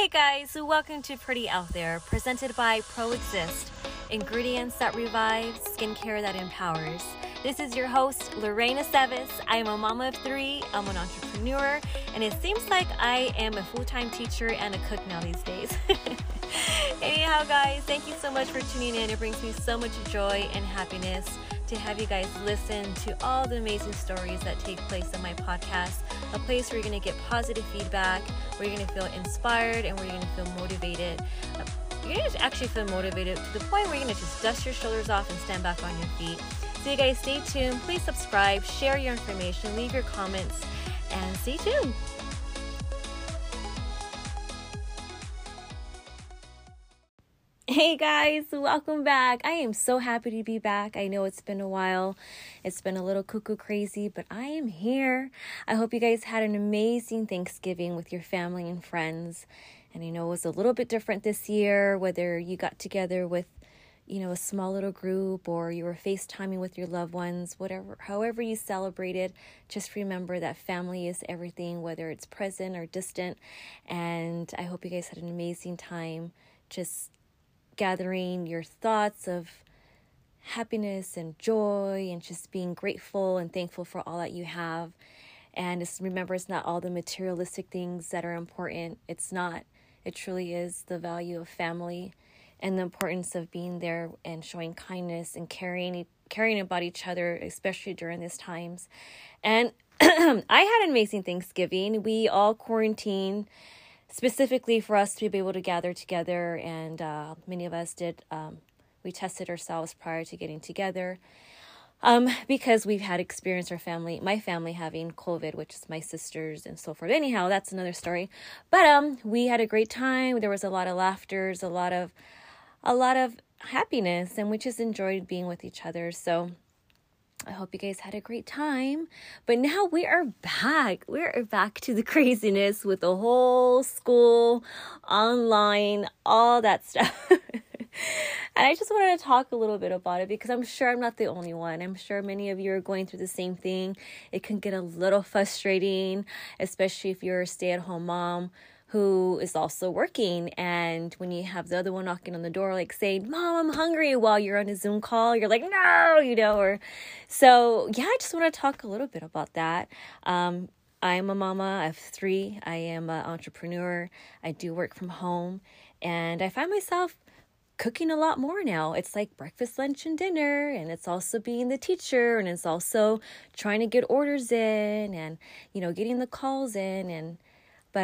guys, welcome to Pretty Out There, presented by ProExist, ingredients that revive, skincare that empowers. This is your host, Lorena Sevis. I am a mama of three, I'm an entrepreneur, and it seems like I am a full-time teacher and a cook now these days. Anyhow, guys, thank you so much for tuning in. It brings me so much joy and happiness to have you guys listen to all the amazing stories that take place on my podcast, a place where you're going to get positive feedback, where you're going to feel inspired, and where you're going to feel motivated. You're going to actually feel motivated to the point where you're going to just dust your shoulders off and stand back on your feet. So you guys stay tuned. Please subscribe, share your information, leave your comments, and stay tuned. Hey guys, welcome back. I am so happy to be back. I know it's been a while. It's been a little cuckoo crazy, but I am here. I hope you guys had an amazing Thanksgiving with your family and friends. And I know it was a little bit different this year, whether you got together with, a small little group or you were FaceTiming with your loved ones, however you celebrated. Just remember that family is everything, whether it's present or distant. And I hope you guys had an amazing time just gathering your thoughts of happiness and joy and just being grateful and thankful for all that you have. And remember, it's not all the materialistic things that are important. It's not. It truly is the value of family and the importance of being there and showing kindness and caring about each other, especially during these times. And I had an amazing Thanksgiving. We all quarantined specifically for us to be able to gather together, and many of us did. We tested ourselves prior to getting together because we've had experienced my family having COVID, which is my sisters and so forth. Anyhow, that's another story. But we had a great time. There was a lot of laughter, a lot of happiness, and we just enjoyed being with each other. So I hope you guys had a great time. But now we are back. We're back to the craziness with the whole school, online, all that stuff. And I just wanted to talk a little bit about it because I'm sure I'm not the only one. I'm sure many of you are going through the same thing. It can get a little frustrating, especially if you're a stay-at-home mom who is also working, and when you have the other one knocking on the door, like saying, "Mom, I'm hungry," while you're on a Zoom call, you're like, "No," so yeah, I just want to talk a little bit about that. I'm a mama of three. I am an entrepreneur. I do work from home, and I find myself cooking a lot more now. It's like breakfast, lunch, and dinner, and it's also being the teacher, and it's also trying to get orders in, and getting the calls in, but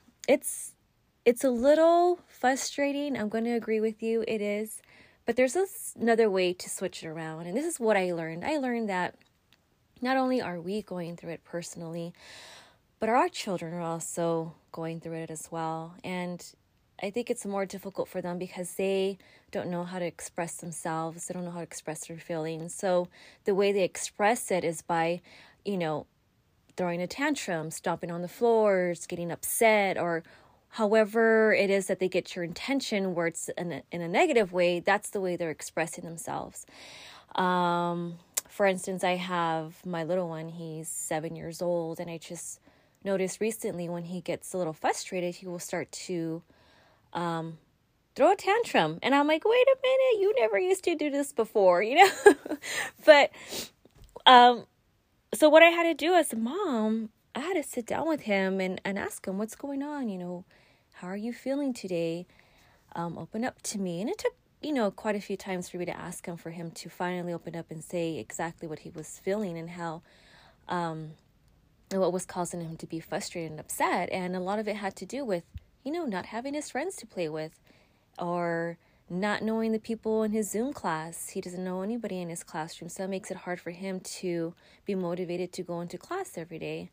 it's a little frustrating. I'm going to agree with you. It is. But there's another way to switch it around. And this is what I learned. I learned that not only are we going through it personally, but our children are also going through it as well. And I think it's more difficult for them because they don't know how to express themselves. They don't know how to express their feelings. So the way they express it is by, throwing a tantrum, stomping on the floors, getting upset, or however it is that they get your intention where it's in a negative way. That's the way they're expressing themselves. For instance, I have my little one. He's 7 years old, and I just noticed recently when he gets a little frustrated, he will start to throw a tantrum. And I'm like, wait a minute, you never used to do this before, But so what I had to do as a mom, I had to sit down with him and ask him, what's going on? How are you feeling today? Open up to me. And it took, quite a few times for me to ask him, for him to finally open up and say exactly what he was feeling and how, and what was causing him to be frustrated and upset. And a lot of it had to do with, not having his friends to play with, or not knowing the people in his Zoom class. He doesn't know anybody in his classroom, so it makes it hard for him to be motivated to go into class every day.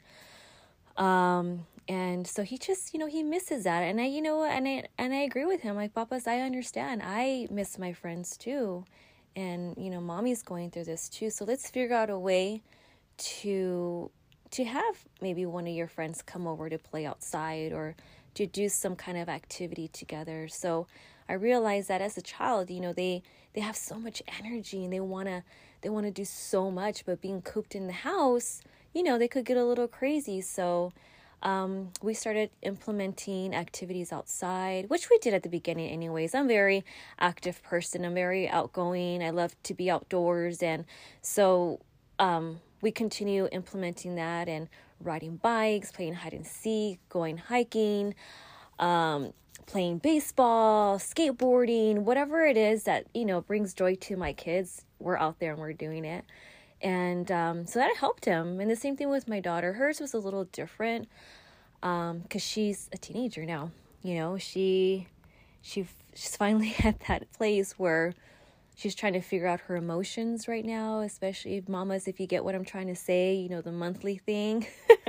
And so he just, he misses that. And I agree with him. Like, Papas, I understand. I miss my friends too. And, Mommy's going through this too. So let's figure out a way to have maybe one of your friends come over to play outside or to do some kind of activity together. So I realized that as a child, they have so much energy and they want to do so much, but being cooped in the house, they could get a little crazy. So we started implementing activities outside, which we did at the beginning anyways. I'm a very active person. I'm very outgoing. I love to be outdoors. And so we continue implementing that and riding bikes, playing hide and seek, going hiking, playing baseball, skateboarding, whatever it is that, brings joy to my kids. We're out there and we're doing it. And so that helped him. And the same thing with my daughter. Hers was a little different because she's a teenager now. She's finally at that place where she's trying to figure out her emotions right now, especially mamas, if you get what I'm trying to say, the monthly thing.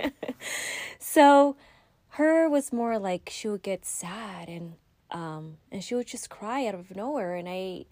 So her was more like she would get sad and she would just cry out of nowhere. And I,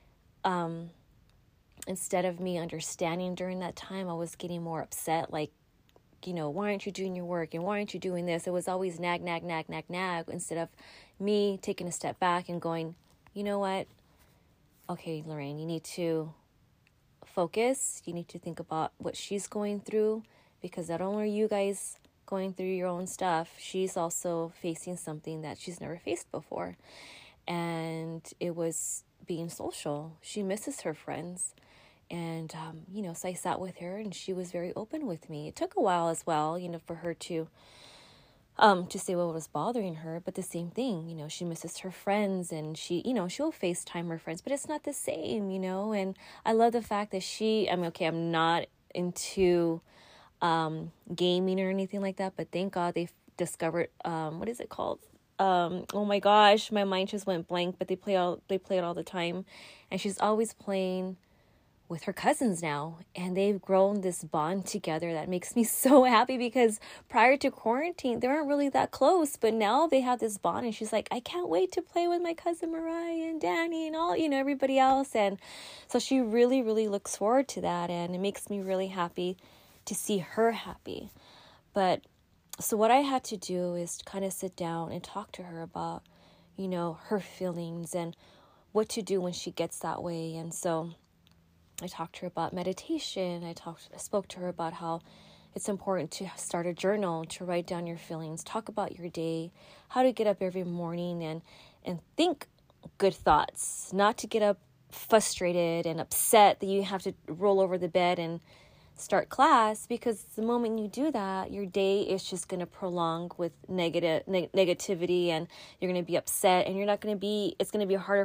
instead of me understanding during that time, I was getting more upset, like, why aren't you doing your work? And why aren't you doing this? It was always nag, instead of me taking a step back and going, you know what? Okay, Lorraine, you need to focus. You need to think about what she's going through, because not only are you guys going through your own stuff, she's also facing something that she's never faced before. And it was being social. She misses her friends. And, so I sat with her and she was very open with me. It took a while as well, for her to say what was bothering her. But the same thing, she misses her friends and she'll FaceTime her friends, but it's not the same, And I love the fact that I'm not into gaming or anything like that, but thank God they've discovered, what is it called? Oh my gosh, my mind just went blank, but they play it all the time. And she's always playing with her cousins now, and they've grown this bond together that makes me so happy, because prior to quarantine they weren't really that close, but now they have this bond. And she's like, I can't wait to play with my cousin Mariah and Danny and all, everybody else. And so she really, really looks forward to that, and it makes me really happy to see her happy. But so what I had to do is kind of sit down and talk to her about, her feelings and what to do when she gets that way. And so I talked to her about meditation. I spoke to her about how it's important to start a journal, to write down your feelings, talk about your day, how to get up every morning and think good thoughts, not to get up frustrated and upset that you have to roll over the bed and start class, because the moment you do that, your day is just going to prolong with negativity, and you're going to be upset, and it's going to be harder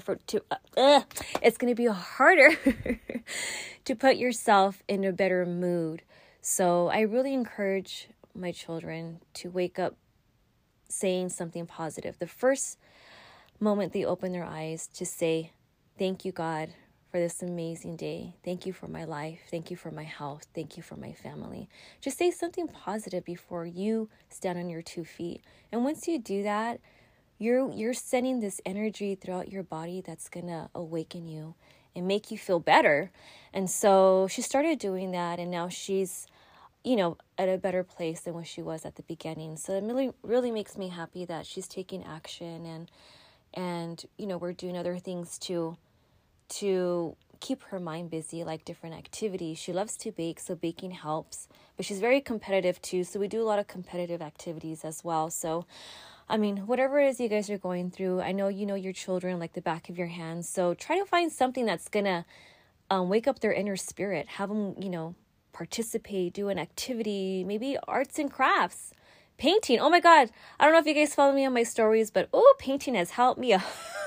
to put yourself in a better mood. So I really encourage my children to wake up saying something positive. The first moment they open their eyes, to say, thank you, God, for this amazing day. Thank you for my life. Thank you for my health. Thank you for my family. Just say something positive before you stand on your 2 feet. And once you do that, you're sending this energy throughout your body that's going to awaken you and make you feel better. And so she started doing that, and now she's, at a better place than what she was at the beginning. So it really, really makes me happy that she's taking action, and we're doing other things to keep her mind busy, like different activities. She loves to bake, so baking helps, but she's very competitive too, so we do a lot of competitive activities as well. So whatever it is you guys are going through, I know your children like the back of your hands, so try to find something that's gonna wake up their inner spirit. Have them participate, do an activity, maybe arts and crafts, painting. Oh my God, I don't know if you guys follow me on my stories, but painting has helped me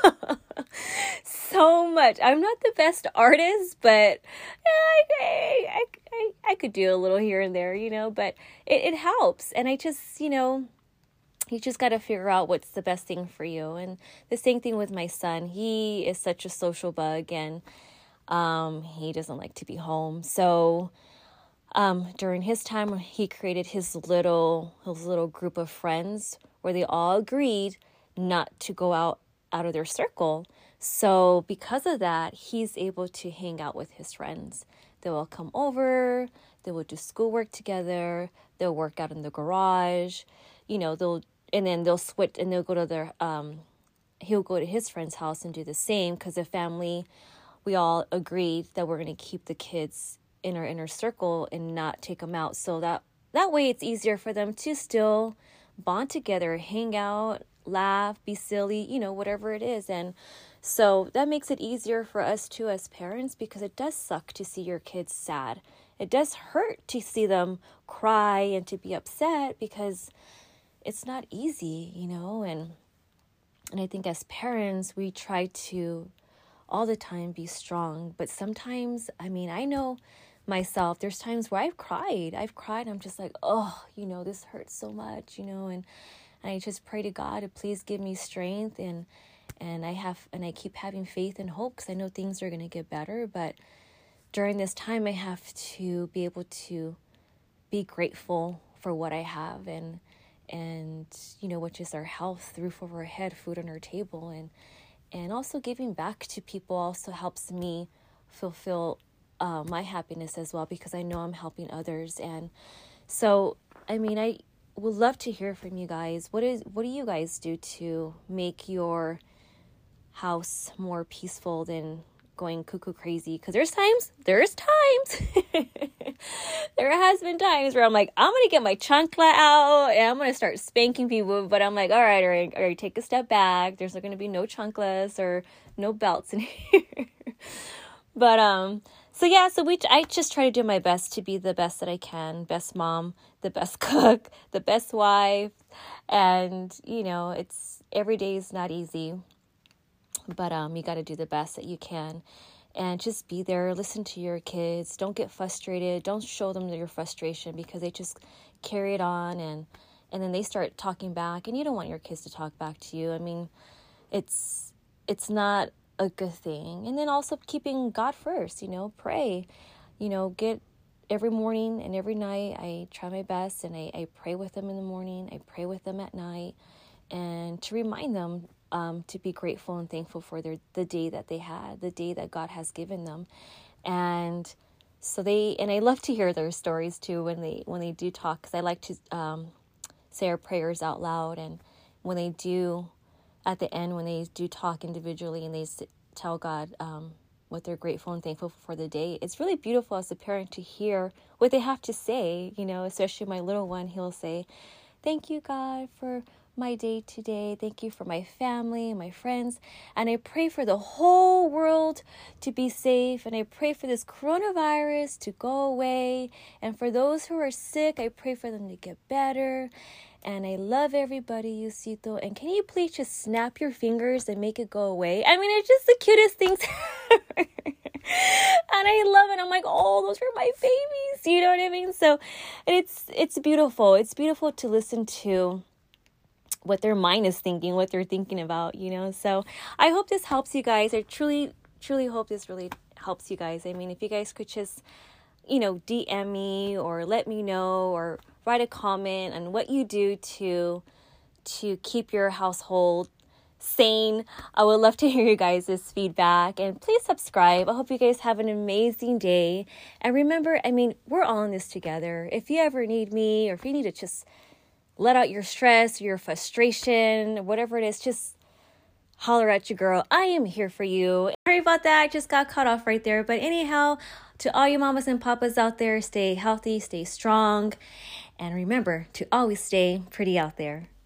so much. I'm not the best artist, but I could do a little here and there, but it helps. And I just, you just got to figure out what's the best thing for you. And the same thing with my son. He is such a social bug, and he doesn't like to be home. So during his time, he created his little group of friends where they all agreed not to go out of their circle. So because of that, he's able to hang out with his friends. They will come over, they will do schoolwork together, they'll work out in the garage, they'll switch, and they'll go to he'll go to his friend's house and do the same, because the family, we all agreed that we're going to keep the kids in our inner circle and not take them out. So that way it's easier for them to still bond together, hang out, laugh, be silly, whatever it is. And so that makes it easier for us too as parents, because it does suck to see your kids sad. It does hurt to see them cry and to be upset, because it's not easy, and I think as parents, we try to all the time be strong. But sometimes, I know myself, there's times where I've cried. I'm just like, oh, this hurts so much, and I just pray to God to please give me strength, and I keep having faith and hope, because I know things are going to get better. But during this time, I have to be able to be grateful for what I have, and which is our health, roof over our head, food on our table, and also giving back to people also helps me fulfill my happiness as well, because I know I'm helping others. And so, I would love to hear from you guys. What do you guys do to make your house more peaceful than going cuckoo crazy? Because there's times there has been times where I'm like, I'm gonna get my chancla out and I'm gonna start spanking people, but I'm like, all right, take a step back. There's not gonna be no chanclas or no belts in here. But I just try to do my best to be the best that I can, best mom, the best cook, the best wife. And it's every day is not easy, but you got to do the best that you can, and just be there. Listen to your kids. Don't get frustrated. Don't show them your frustration, because they just carry it on, and then they start talking back, and you don't want your kids to talk back to you. It's not a good thing. And then also keeping God first, pray, get every morning and every night. I try my best, and I pray with them in the morning. I pray with them at night, and to remind them to be grateful and thankful for the day that they had, the day that God has given them. And so I love to hear their stories too when they do talk, because I like to say our prayers out loud. And when they do, at the end, when they do talk individually and they tell God what they're grateful and thankful for the day, it's really beautiful as a parent to hear what they have to say, especially my little one. He'll say, thank you, God, for my day today. Thank you for my family, my friends. And I pray for the whole world to be safe. And I pray for this coronavirus to go away. And for those who are sick, I pray for them to get better. And I love everybody, Yusito. And can you please just snap your fingers and make it go away? It's just the cutest things ever. And I love it. I'm like, oh, those are my babies. You know what I mean? So it's beautiful. It's beautiful to listen to what their mind is thinking, what they're thinking about, So I hope this helps you guys. I truly, truly hope this really helps you guys. If you guys could just, DM me or let me know, or write a comment on what you do to keep your household sane. I would love to hear you guys' feedback, and please subscribe. I hope you guys have an amazing day. And remember, we're all in this together. If you ever need me, or if you need to just let out your stress, your frustration, whatever it is, just holler at your girl. I am here for you. Sorry about that. I just got cut off right there. But anyhow, to all you mamas and papas out there, stay healthy, stay strong. And remember to always stay pretty out there.